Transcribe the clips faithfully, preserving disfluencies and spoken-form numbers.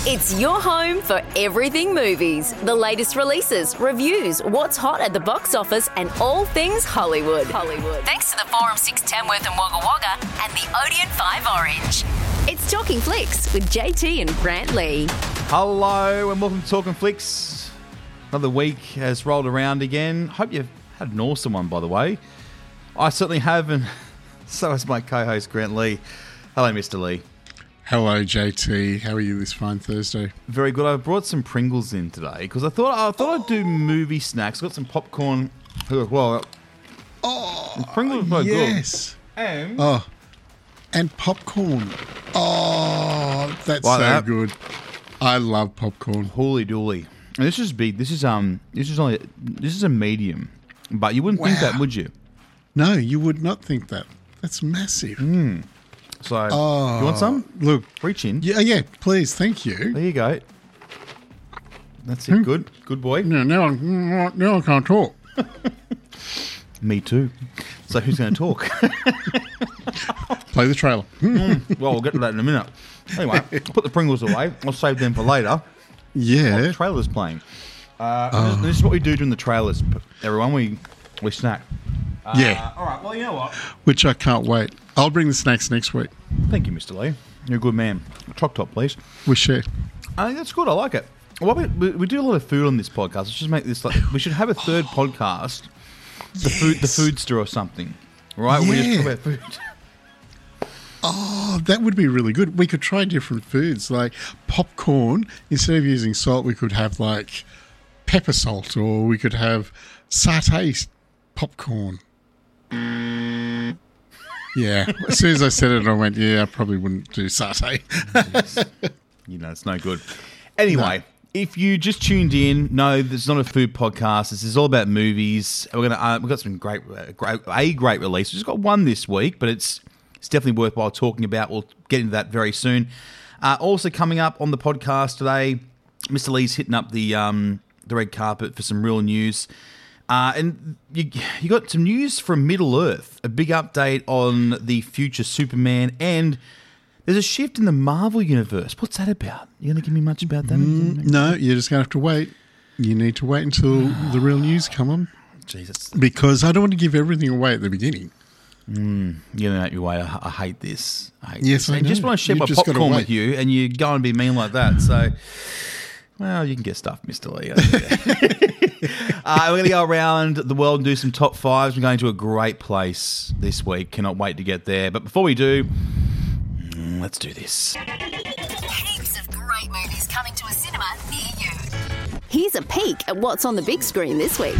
It's your home for everything movies, the latest releases, reviews, what's hot at the box office, and all things Hollywood. Hollywood. Thanks to the Forum six Tamworth and Wagga Wagga and the Odeon five Orange. It's Talking Flicks with J T and Grant Lee. Hello and welcome to Talking Flicks. Another week has rolled around again. Hope you've had an awesome one, by the way. I certainly have, and so has my co-host Grant Lee. Hello, Mister Lee. Hello, J T. How are you this fine Thursday? Very good. I brought some Pringles in today because I thought I thought I'd do movie snacks. Got some popcorn. Well, oh, Pringles are yes. good. And oh, and popcorn. Oh, that's like so that. good. I love popcorn. Holy dooly! And this is big. This is um. This is only. This is a medium, but you wouldn't Wow. think that, would you? No, you would not think that. That's massive. Mm. So, Oh, you want some? Look, Reach in. yeah, yeah. Please, thank you. There you go. That's it. Good. Good boy. No, now, I- now I can't talk. Me too. So who's going to talk? Play the trailer. Mm, well, we'll get to that in a minute. Anyway, I'll put the Pringles away. I'll save them for later. While Yeah. the trailer's playing. Uh, this, this is what we do during the trailers, everyone. We we snack. Uh, Yeah. All right. Well, you know what? Which I can't wait. I'll bring the snacks next week. Thank you, Mister Lee. You're a good man. Choc top, please. We share. I think that's good. I like it. Well, we, we, we do a lot of food on this podcast. Let's just make this like we should have a third podcast, the food, the Yes. Foodster or something, right? We just Yeah. talk about food. Oh, that would be really good. We could try different foods, like popcorn. Instead of using salt, we could have like pepper salt, or we could have satay popcorn. Yeah. As soon as I said it, I went, yeah, I probably wouldn't do satay. You know, it's no good. Anyway, no. If you just tuned in, no, this is not a food podcast. This is all about movies. We're gonna uh, we've got some great, uh, great, a great release. We've just got one this week, but it's it's definitely worthwhile talking about. We'll get into that very soon. Uh, also coming up on the podcast today, Mister Lee's hitting up the um, the red carpet for some real news. Uh, and you you got some news from Middle Earth, a big update on the future Superman, and there's a shift in the Marvel universe. What's that about? You going to give me much about that? Mm, no, you're just going to have to wait. You need to wait until the real news come on. Jesus. Because I don't want to give everything away at the beginning. Mm, you know your way. I, I hate this. I hate yes, this. I I know. just want to share You've my just gotta popcorn wait. with you, and you go and be mean like that. So, well, you can get stuff, Mister Lee. uh, we're going to go around the world and do some top fives. We're going to a great place this week. Cannot wait to get there. But before we do, mm, let's do this. Heaps of great movies coming to a cinema near you. Here's a peek at what's on the big screen this week.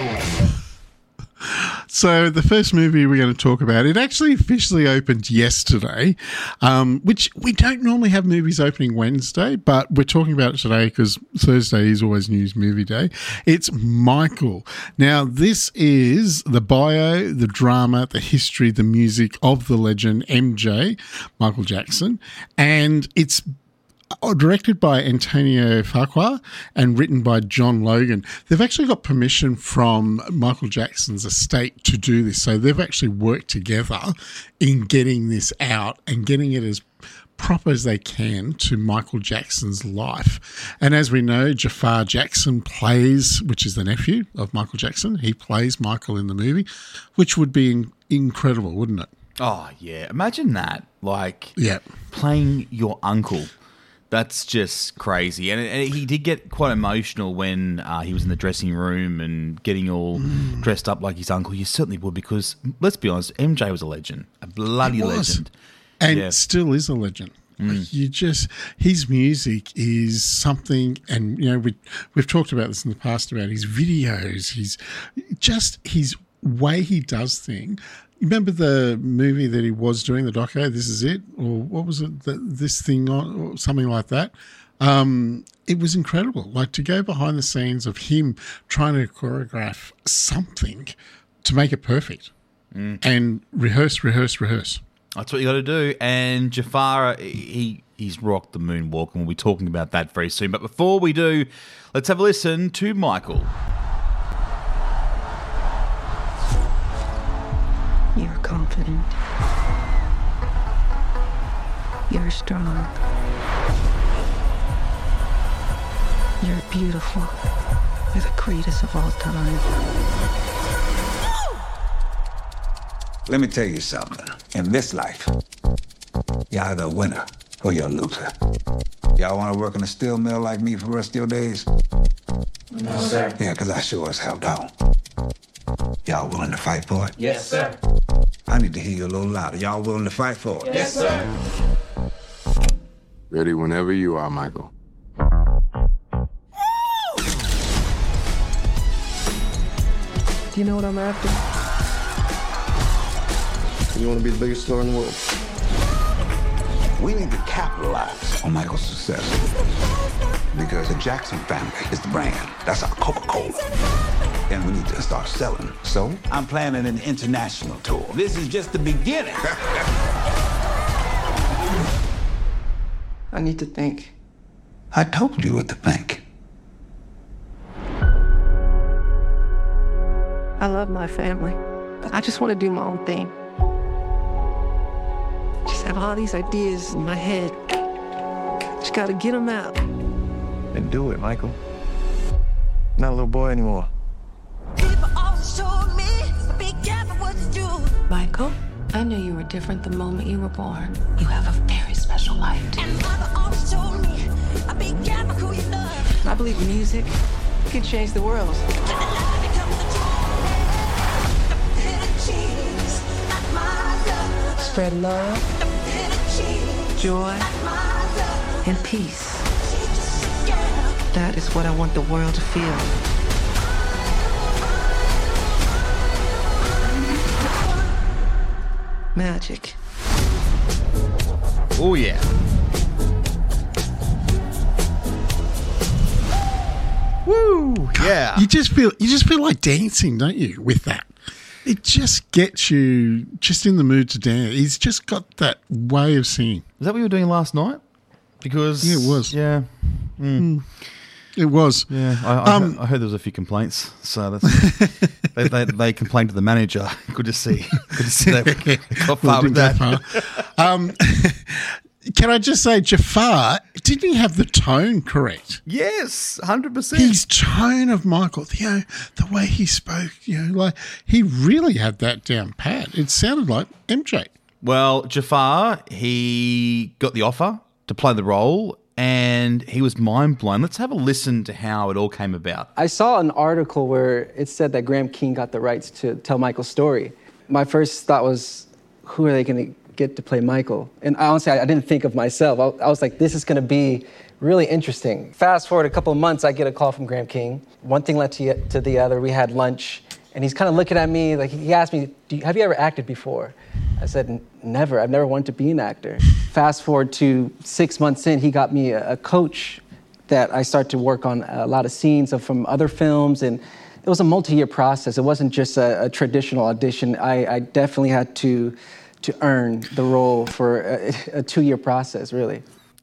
So the first movie we're going to talk about, it actually officially opened yesterday, um, which we don't normally have movies opening Wednesday, but we're talking about it today because Thursday is always News Movie Day. It's Michael. Now, this is the bio, the drama, the history, the music of the legend M J, Michael Jackson, and it's directed by Antonio Fuqua and written by John Logan. They've actually got permission from Michael Jackson's estate to do this. So they've actually worked together in getting this out and getting it as proper as they can to Michael Jackson's life. And as we know, Jafar Jackson plays, which is the nephew of Michael Jackson, he plays Michael in the movie, which would be in- incredible, wouldn't it? Oh, yeah. Imagine that. Like, Yeah. playing your uncle. That's just crazy. And, and he did get quite emotional when uh, he was in the dressing room and getting all mm. dressed up like his uncle. You certainly would because, let's be honest, M J was a legend, a bloody legend. And yeah. still is a legend. Mm. Like you just, his music is something, and, you know, we, we've talked about this in the past about his videos, his, just his way he does things. You remember the movie that he was doing, the doco, This Is It? Or what was it, the, this thing, or something like that? Um, it was incredible. Like to go behind the scenes of him trying to choreograph something to make it perfect mm. and rehearse, rehearse, rehearse. That's what you got to do. And Jafar, he he's rocked the moonwalk, and we'll be talking about that very soon. But before we do, let's have a listen to Michael. You're confident. You're strong. You're beautiful. You're the greatest of all time. Let me tell you something. In this life, you're either a winner or you're a loser. Y'all want to work in a steel mill like me for the rest of your days? No, sir. Yeah, because I sure as hell don't. Y'all willing to fight for it? Yes, sir. I need to hear you a little louder. Y'all willing to fight for it? Yes, sir. Ready whenever you are, Michael. Do you know what I'm after? You want to be the biggest star in the world? We need to capitalize on Michael's success. Because the Jackson family is the brand. That's our Coca-Cola. And we need to start selling. So I'm planning an international tour. This is just the beginning. I need to think. I told you what to think. I love my family. I just want to do my own thing. Just have all these ideas in my head. Just gotta get them out. Then do it, Michael. Not a little boy anymore. Michael, I knew you were different the moment you were born. You have a very special life, too. I believe music can change the world. Spread love, joy, and peace. That is what I want the world to feel. Magic. Oh, yeah. Woo! Yeah. You just feel you just feel like dancing, don't you, with that? It just gets you just in the mood to dance. He's just got that way of singing. Is that what you were doing last night? Because Yeah, it was. Yeah. Mm. It was. Yeah, I, I, Um, heard, I heard there was a few complaints, so that's they, they, they complained to the manager. Good to see. Good to see they got far with Didn't that. go far. Um, can I just say, Jafar, didn't he have the tone correct? Yes, hundred percent. His tone of Michael, you know, the way he spoke, you know, like he really had that down pat. It sounded like M J. Well, Jafar, he got the offer to play the role, and he was mind blown. Let's have a listen to how it all came about. I saw an article where it said that Graham King got the rights to tell Michael's story. My first thought was, who are they going to get to play Michael? And honestly, I, I didn't think of myself. I, I was like, this is going to be really interesting. Fast forward a couple of months, I get a call from Graham King. One thing led to, to the other. We had lunch, and he's kind of looking at me, like he asked me, Do you, have you ever acted before? I said, never. I've never wanted to be an actor. Fast forward to six months in, he got me a, a coach that I started to work on a lot of scenes of, from other films, and it was a multi-year process. It wasn't just a, a traditional audition. I, I definitely had to to earn the role for a, a two-year process, really.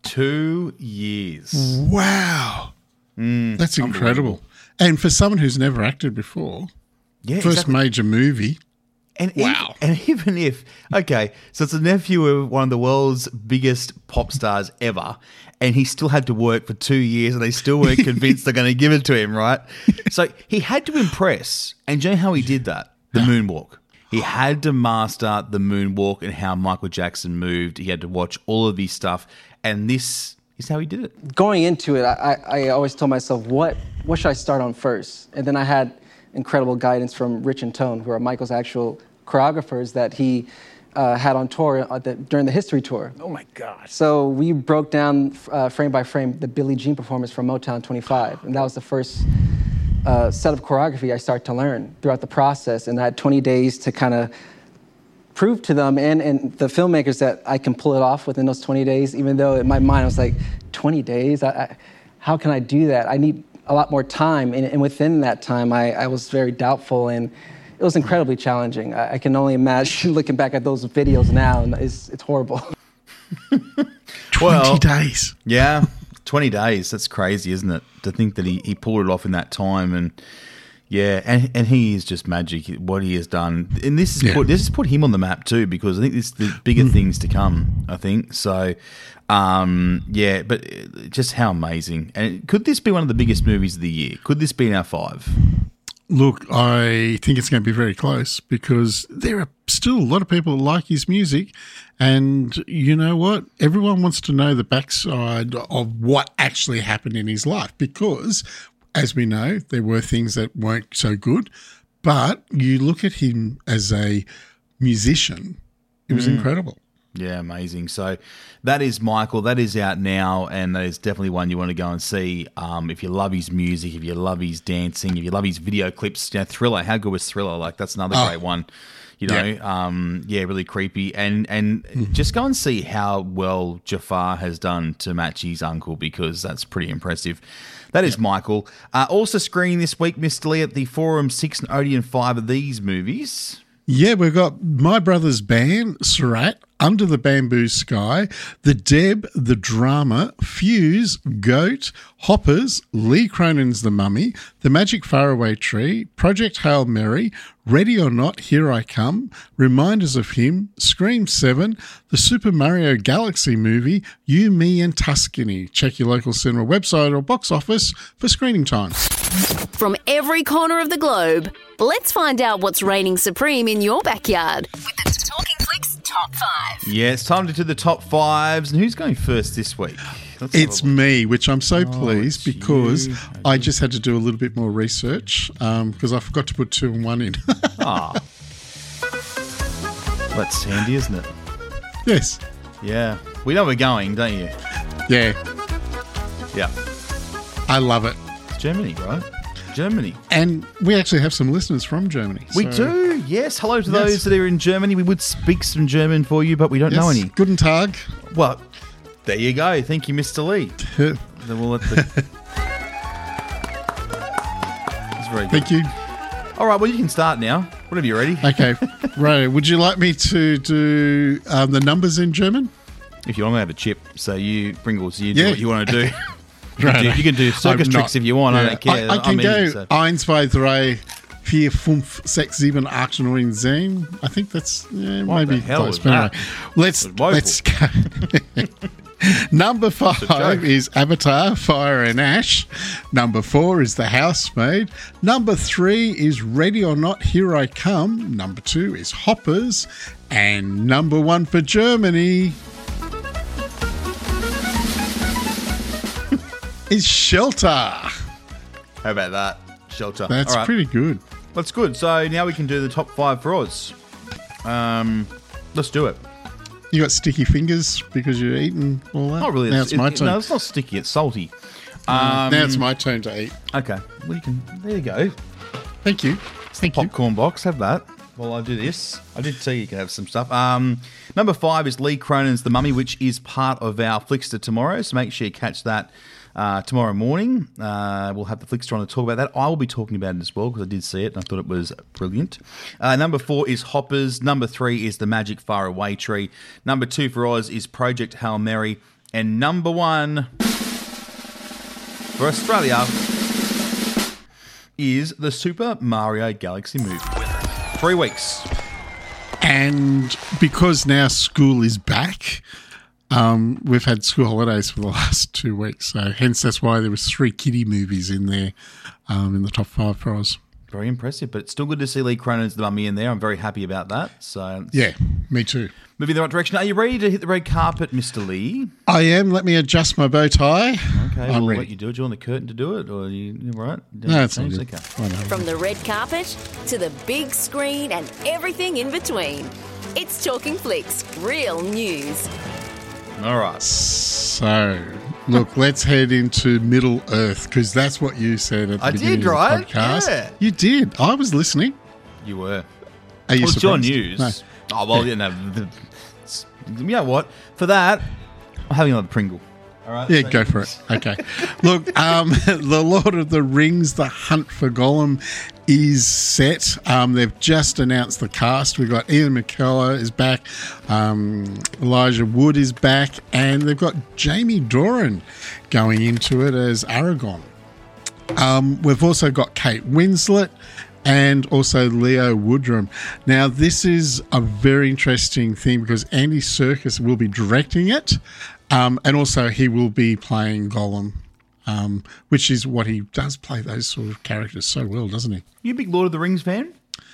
Two years. Wow. Mm, That's incredible. And for someone who's never acted before, Yeah, first exactly. major movie. And Wow. Even, and even if, okay, so it's a nephew of one of the world's biggest pop stars ever, and he still had to work for two years, and they still weren't convinced they're going to give it to him, right? So he had to impress. And do you know how he did that? The moonwalk. He had to master the moonwalk and how Michael Jackson moved. He had to watch all of his stuff, and this is how he did it. Going into it, I, I always told myself, what, what should I start on first? And then I had incredible guidance from Rich and Tone, who are Michael's actual choreographers that he uh, had on tour uh, the, during the history tour. Oh my gosh. So we broke down uh, frame by frame the Billie Jean performance from Motown twenty-five, and that was the first uh, set of choreography I started to learn throughout the process, and I had twenty days to kind of prove to them and, and the filmmakers that I can pull it off within those twenty days, even though in my mind I was like, twenty days? I, I, how can I do that? I need a lot more time, and, and within that time, I, I was very doubtful, and it was incredibly challenging. I, I can only imagine looking back at those videos now, and it's, it's horrible. twenty Well, days. Yeah, twenty days. That's crazy, isn't it? To think that he, he pulled it off in that time, and yeah, and and he is just magic. What he has done, and this has Yeah. put this has put him on the map too, because I think this is the bigger things to come. I think so. Um, yeah, but just how amazing. And could this be one of the biggest movies of the year? Could this be in our five? Look, I think it's going to be very close because there are still a lot of people that like his music. And you know what? Everyone wants to know the backside of what actually happened in his life because, as we know, there were things that weren't so good. But you look at him as a musician, it was mm. incredible. Yeah, amazing. So that is Michael. That is out now, and that is definitely one you want to go and see. Um, if you love his music, if you love his dancing, if you love his video clips, you know, Thriller. How good was Thriller? Like that's another oh. great one. You know, yeah, um, yeah really creepy. And and mm-hmm. just go and see how well Jafar has done to match his uncle because that's pretty impressive. That is yep. Michael. Uh, also screening this week, Mister Lee, at the Forum six and Odeon five of these movies. Yeah, we've got My Brother's Band, Surat, Under the Bamboo Sky, The Deb, The Drama, Fuse, Goat, Hoppers, Lee Cronin's The Mummy, The Magic Faraway Tree, Project Hail Mary, Ready or Not, Here I Come, Reminders of Him, Scream seven, the Super Mario Galaxy movie, You, Me and Tuscany. Check your local cinema website or box office for screening times. From every corner of the globe, let's find out what's reigning supreme in your backyard with the Talking Flicks Top five. Yeah, it's time to do the top fives. And who's going first this week? Let's it's me, which I'm so oh, pleased because okay. I just had to do a little bit more research because um, I forgot to put two and one in. Ah, that's handy, isn't it? Yes. Yeah. We know we're going, don't you? Yeah. Yeah. I love it. It's Germany, right? Germany. And we actually have some listeners from Germany. We so. do, yes. Hello to yes. those that are in Germany. We would speak some German for you, but we don't yes. know any. Guten Tag. Well, there you go. Thank you, Mister Lee. Then we'll let the... That's very good. Thank you. All right, well, you can start now. Whenever you're ready. Okay. Right. Would you like me to do um, the numbers in German? If you want to have a chip. So you, Pringles, you do yeah. what you want to do. You, right. can do, you can do circus tricks if you want. Yeah. I don't care. I, I can I'm go easy, so. one, two, three, four, five, six, seven, eight, nine, ten. I think that's yeah, what maybe the hell close. Is that? Anyway, let's let's go. Number five is Avatar: Fire and Ash. Number four is The Housemaid. Number three is Ready or Not, Here I Come. Number two is Hoppers, and number one for Germany is Shelter. How about that? Shelter. That's All right. pretty good. That's good. So now we can do the top five for Oz. Um, let's do it. You got sticky fingers because you're eating all that? Not really. Now it's, it's my it, turn. No, it's not sticky. It's salty. Um, Um, now it's my turn to eat. Okay. Well, you can. There you go. Thank you. Thank you. Popcorn box. Have that. While I do this, I did tell you you can have some stuff. Um, number five is Lee Cronin's The Mummy, which is part of our Flickster tomorrow. So make sure you catch that uh, tomorrow morning. Uh, we'll have the Flickster on to talk about that. I will be talking about it as well because I did see it and I thought it was brilliant. Uh, number four is Hoppers. Number three is The Magic Faraway Tree. Number two for Oz is Project Hail Mary. And number one for Australia is the Super Mario Galaxy movie. Three weeks. And because now school is back, um, we've had school holidays for the last two weeks. So hence that's why there was three kiddie movies in there um, in the top five for us. Very impressive, but it's still good to see Lee Cronin's The Mummy in there. I'm very happy about that. So yeah, me too. Moving in the right direction. Are you ready to hit the red carpet, Mister Lee? I am. Let me adjust my bow tie. Okay, I'm we'll ready. let you do it. Do you want the curtain to do it, or are you, you right? No, it's not good. Okay. From the red carpet to the big screen and everything in between. It's Talking Flicks, real news. All right. So, look, let's head into Middle Earth because that's what you said at the I beginning did, of the right? podcast. Yeah. You did. I was listening. You were. Are you well, it's your surprised? news. No. Oh, well, Yeah. you know, the, you know what? For that, I'm having another Pringle. All right. Yeah, so- go for it. Okay. Look, um, The Lord of the Rings, The Hunt for Gollum is set. Um, they've just announced the cast. We've got Ian McKellar is back. Um, Elijah Wood is back. And they've got Jamie Doran going into it as Aragorn. Um, we've also got Kate Winslet and also Leo Woodrum. Now, this is a very interesting thing because Andy Serkis will be directing it, um, and also he will be playing Gollum, um, which is what he does play those sort of characters so well, doesn't he? You a big Lord of the Rings fan?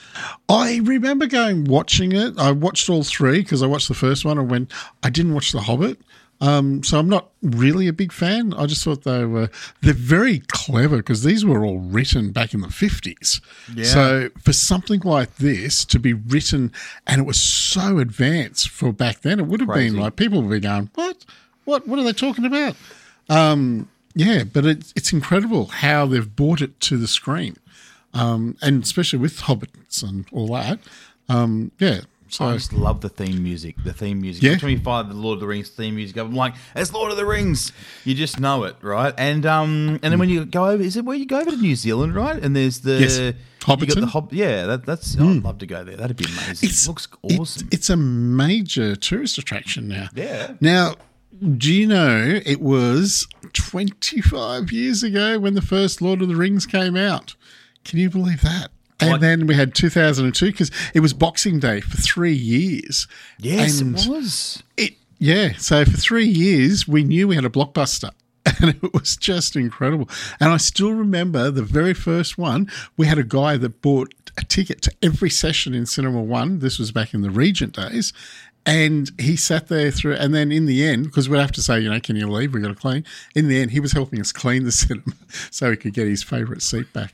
I remember going watching it. I watched all three because I watched the first one and went, I didn't watch The Hobbit. Um, so I'm not really a big fan. I just thought they were, they're very clever because these were all written back in the fifties. Yeah. So for something like this to be written, and it was so advanced for back then, it would have Crazy. been like people would be going, what, what, what are they talking about? Um, yeah, but it, it's incredible how they've brought it to the screen. Um, and especially with Hobbits and all that. Um, yeah. So, I just love the theme music. The theme music. Yeah. twenty-five, the Lord of the Rings theme music. I'm like, it's Lord of the Rings. You just know it, right? And um, and then when you go over, is it where you go over to New Zealand, right? And there's the Yes. you Hobbiton. got the Hob- yeah, that, that's. Mm. I'd love to go there. That'd be amazing. It's, it looks it- awesome. it's a major tourist attraction now. Yeah. Now, do you know it was twenty-five years ago when the first Lord of the Rings came out? Can you believe that? And What? then we had two thousand two because it was Boxing Day for three years. yes, and it was. It, yeah, so for three years we knew we had a blockbuster. And it was just incredible. And I still remember the very first one, we had a guy that bought a ticket to every session in Cinema One. This was back in the Regent days. And he sat there through, and then in the end, because we'd have to say, you know, can you leave? We've got to clean. In the end, he was helping us clean the cinema so he could get his favourite seat back.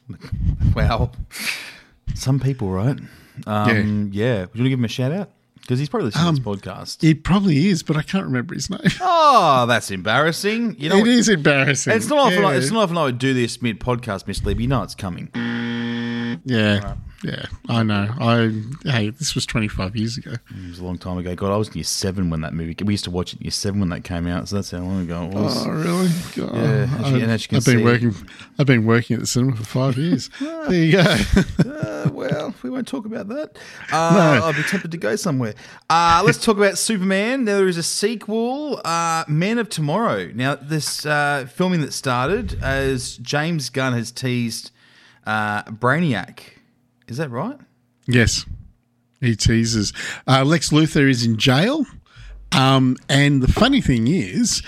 Wow. Some people, right? Um, yeah. yeah. Would you want to give him a shout out? Because he's probably listening Um, to this podcast. He probably is, but I can't remember his name. Oh, that's embarrassing. You know, It what- is embarrassing. It's not often. Yeah. I, it's not often I would do this mid podcast, Miss Lee. But you know it's coming. Yeah, yeah, I know. I hey, this was twenty-five years ago. It was a long time ago. God, I was in year seven when that movie. We used to watch it in year seven when that came out. So that's how long ago it was. Oh, really? God. Yeah, as you- and as you can I've been see- working. I've been working at the cinema for five years. There you go. Uh, well, we won't talk about that. Uh, No. I'll be tempted to go somewhere. Uh, let's talk about Superman. There is a sequel, uh, Man of Tomorrow. Now, this uh, filming that started as James Gunn has teased uh, Brainiac. Is that right? Yes, he teases. Uh, Lex Luthor is in jail, um, and the funny thing is,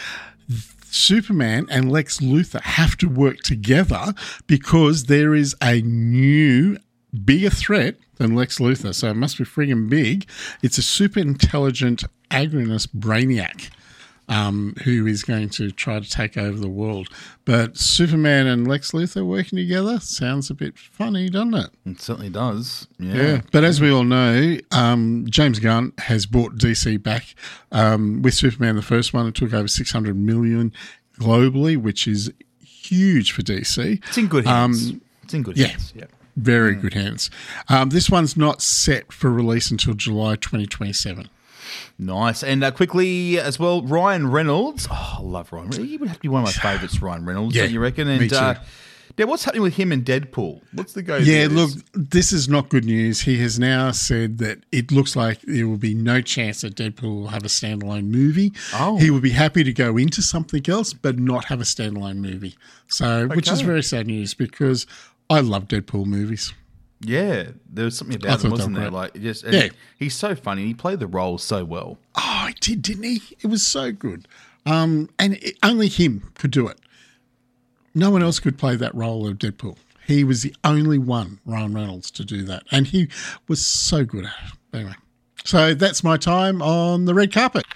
Superman and Lex Luthor have to work together because there is a new, bigger threat than Lex Luthor. So it must be friggin' big. It's a super intelligent Agranus Brainiac. Um, who is going to try to take over the world. But Superman and Lex Luthor working together sounds a bit funny, doesn't it? It certainly does. Yeah. Yeah. But as we all know, um, James Gunn has brought D C back. Um, with Superman, the first one, it took over six hundred million globally, which is huge for D C. It's in good hands. Um, it's in good yeah. hands. Yeah. Very good hands. Um, this one's not set for release until July twenty twenty-seven. Nice. And uh, quickly as well, Ryan Reynolds. Oh, I love Ryan Reynolds. He would have to be one of my favourites, Ryan Reynolds, Yeah, don't you reckon? me And too. Uh, yeah, what's happening with him and Deadpool? What's the go? Yeah, there? look, this is not good news. He has now said that it looks like there will be no chance that Deadpool will have a standalone movie. Oh. He would be happy to go into something else, but not have a standalone movie. So, which is Okay. very sad news because I love Deadpool movies. Yeah, there was something I about him, thought they wasn't were there? great. Like, just and Yeah. he- he's so funny. He played the role so well. Oh, he did, didn't he? It was so good. Um, and it, only him could do it. No one else could play that role of Deadpool. He was the only one, Ryan Reynolds, to do that. And he was so good at it. Anyway, so that's my time on the red carpet.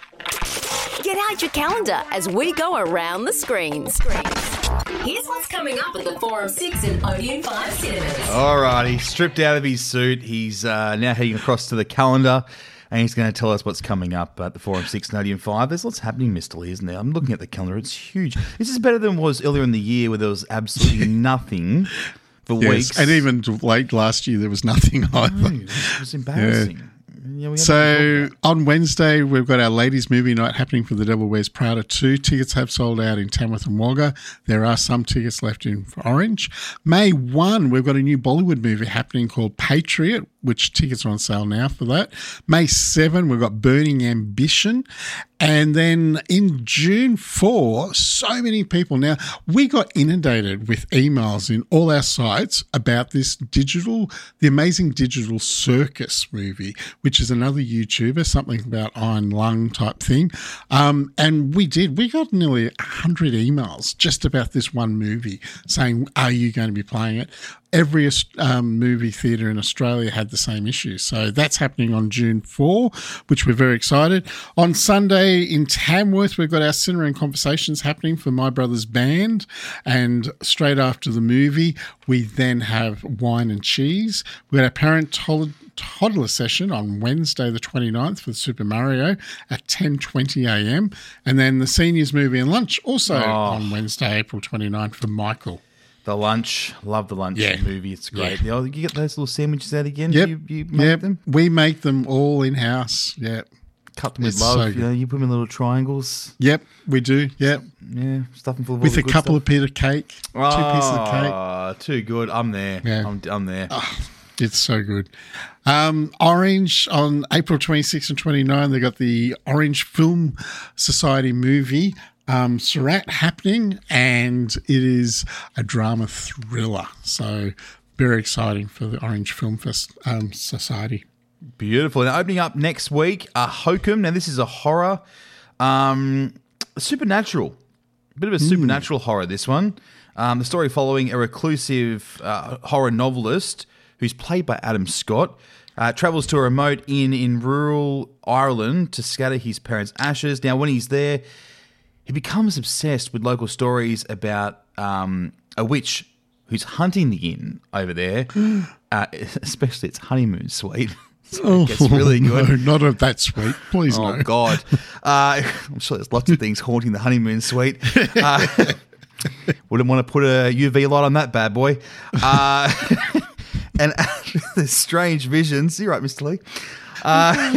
Get out your calendar as we go around the screens. Here's what's coming up at the Forum six and Odeon five cinemas. All right, he's stripped out of his suit. He's uh, now heading across to the calendar, and he's going to tell us what's coming up at the Forum six and Odeon five. There's lots happening, Mister Lee, isn't there? I'm looking at the calendar. It's huge. This is better than it was earlier in the year where there was absolutely nothing for Yes, weeks. and even late last year, there was nothing either. No, it was embarrassing. Yeah, we had to So talk on Wednesday, we've got our ladies' movie night happening for The Devil Wears Prada two. Tickets have sold out in Tamworth and Wagga. There are some tickets left in Orange. May first, we've got a new Bollywood movie happening called Patriot, which tickets are on sale now for that. May seventh, we've got Burning Ambition. And then in June fourth, so many people. Now, we got inundated with emails in all our sites about this digital, the Amazing Digital Circus movie, which is another YouTuber, something about Iron Lung type thing. Um, and we did. We got nearly one hundred emails just about this one movie saying, are you going to be playing it? Every um, movie theatre in Australia had the same issue. So that's happening on June fourth, which we're very excited. On Sunday in Tamworth, we've got our Cinema and Conversations happening for My Brother's Band. And straight after the movie, we then have Wine and Cheese. We've got our Parent Toddler toddler session on Wednesday the twenty-ninth for Super Mario at ten twenty a.m. And then the Seniors Movie and Lunch also oh. on Wednesday, April twenty-ninth for Michael. The lunch, love the lunch yeah. movie. It's great. Yeah. You get those little sandwiches out again? Yep. You, you make yep. them? We make them all in-house. Yeah. Cut them with it's love. So you know, you put them in little triangles. Yep, we do. Yep. Yeah, stuff them full of with all a the good couple stuff. of pieces of cake. Oh, two pieces of cake. Too good. I'm there. Yeah. I'm, I'm there. Oh, it's so good. Um, Orange on April twenty-sixth and twenty-ninth, they got the Orange Film Society movie, um, Surat, happening, and it is a drama thriller. So very exciting for the Orange Film Fest, um, Society. Beautiful. Now, opening up next week, uh, Hokum. Now, this is a horror, um, supernatural. A bit of a supernatural mm. horror, this one. Um, the story following a reclusive uh, horror novelist who's played by Adam Scott, uh, travels to a remote inn in rural Ireland to scatter his parents' ashes. Now, when he's there, he becomes obsessed with local stories about um, a witch who's hunting the inn over there, uh, especially its honeymoon suite. So oh, it gets really good. No, not of that sweet. Please oh, no. God. Uh, I'm sure there's lots of things haunting the honeymoon suite. Uh, wouldn't want to put a U V light on that bad boy. Uh, and the strange visions. You're right, Mister Lee. Uh,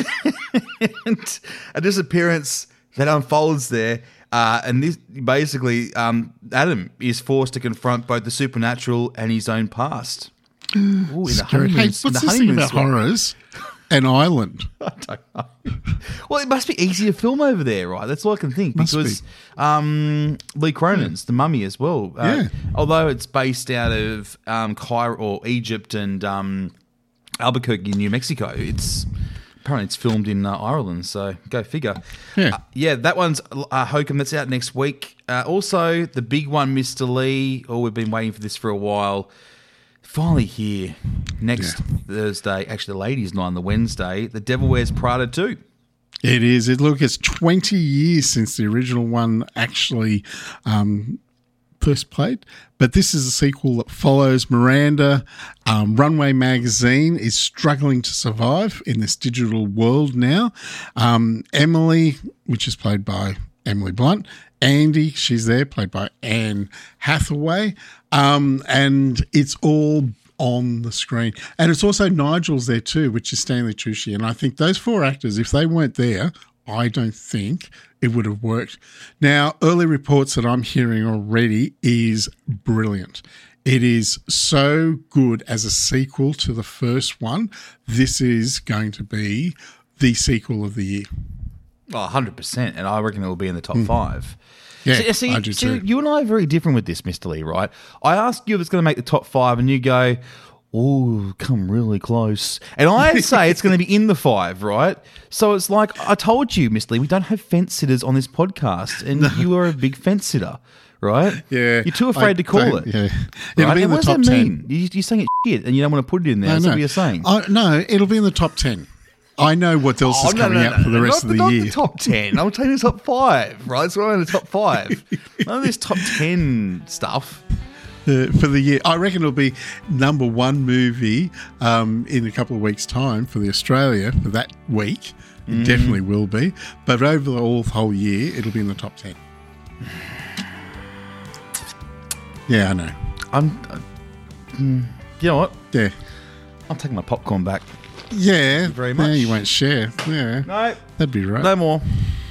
and a disappearance that unfolds there. Uh, and this basically, um, Adam is forced to confront both the supernatural and his own past. Ooh, in the honeymoon, hey, what's in the this thing about suite. horrors and Ireland? I don't know. Well, it must be easy to film over there, right? That's all I can think. Must because be. um, Lee Cronin's yeah. The Mummy as well. Uh, yeah. Although it's based out of um, Cairo or Egypt and um, Albuquerque, New Mexico, it's apparently it's filmed in uh, Ireland. So go figure. Yeah, uh, yeah. That one's uh, Hokum. That's out next week. Uh, also, the big one, Mister Lee. Oh, we've been waiting for this for a while. Finally here next yeah. Thursday, actually the ladies' night on the Wednesday, The Devil Wears Prada two. It is. It look, it's twenty years since the original one actually um, first played, but this is a sequel that follows Miranda. Um, Runway Magazine is struggling to survive in this digital world now. Um, Emily, which is played by Emily Blunt. Andy, she's there, played by Anne Hathaway. Um, and it's all on the screen. And it's also Nigel's there too, which is Stanley Tucci. And I think those four actors, if they weren't there, I don't think it would have worked. Now, early reports that I'm hearing already is brilliant. It is so good as a sequel to the first one. This is going to be the sequel of the year. Oh, one hundred percent. And I reckon it will be in the top mm. five. Yeah, see, see, I do see, too. You and I are very different with this, Mister Lee, right? I asked you if it's going to make the top five, and you go, oh, come really close. And I say it's going to be in the five, right? So it's like, I told you, Mister Lee, we don't have fence sitters on this podcast, and no. you are a big fence sitter, right? Yeah. You're too afraid I to call it. Yeah. It'll right? be in and the what top does that ten. mean? You, you're saying it's shit, and you don't want to put it in there. No, That's no. what you're saying. Oh, no, it'll be in the top ten. I know what else oh, is no, coming no, out no, for the no, rest not, of the not year. Not the top ten. I'm telling you the top five, right? So I'm in the top five. None of this top ten stuff. Uh, for the year, I reckon it'll be number one movie um, in a couple of weeks' time for the Australia for that week. It mm. definitely will be. But over the whole, whole year, it'll be in the top ten. Yeah, I know. I'm. Uh, mm, you know what? Yeah. I'm taking my popcorn back. Yeah. Thank you very much. Yeah, you won't share. Yeah. No. That'd be right. No more.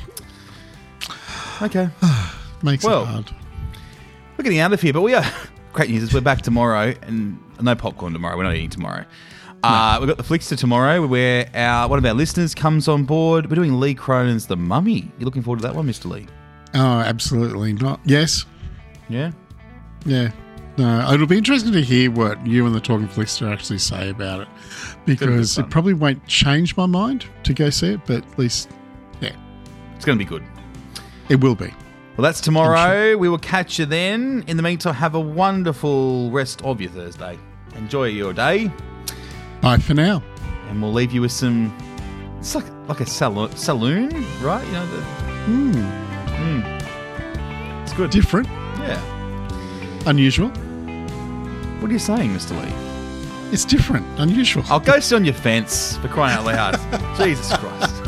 Okay. Makes well, it hard. We're getting out of here, but we are. Great news is we're back tomorrow, and no popcorn tomorrow. We're not eating tomorrow. Uh, we've got the Flickster tomorrow where our one of our listeners comes on board. We're doing Lee Cronin's The Mummy. You looking forward to that one, Mister Lee? Oh, absolutely not. Yes. Yeah? Yeah. No, it'll be interesting to hear what you and the Talking Flickster actually say about it, because it probably won't change my mind to go see it, but at least, yeah. It's going to be good. It will be. Well, that's tomorrow. We will catch you then. In the meantime, have a wonderful rest of your Thursday. Enjoy your day. Bye for now. And we'll leave you with some... It's like like a salo- saloon, right? You know, the... Mm. Mm. It's good. Different. Yeah. Unusual. What are you saying, Mister Lee? It's different. Unusual. I'll go sit on your fence for crying out loud. Jesus Christ.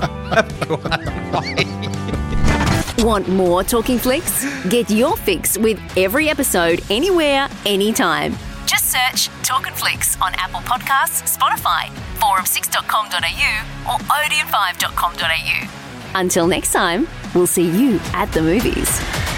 Want more Talking Flicks? Get your fix with every episode anywhere, anytime. Just search Talking Flicks on Apple Podcasts, Spotify, forum six dot com dot a u or odeon five dot com dot a u. Until next time, we'll see you at the movies.